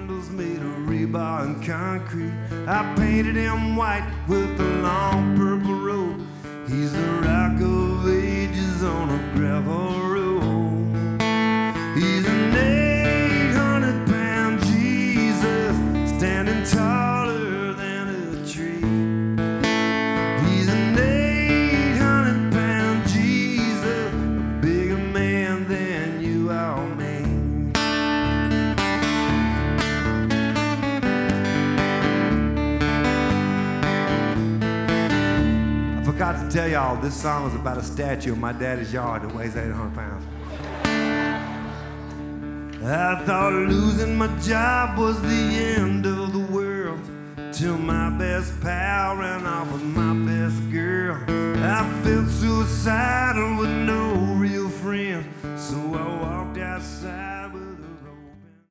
handles made of rebar and concrete. I painted him white with a long purple robe. He's the rock of ages on a gravel road. He's an 800-pound Jesus standing taller than a tree. He's an 800-pound Jesus, a bigger man than you or me. I forgot to tell y'all, this song is about a statue in my daddy's yard that weighs 800 pounds. I thought losing my job was the end of the world, till my best pal ran off with my best girl. I felt suicidal with no real friends, so I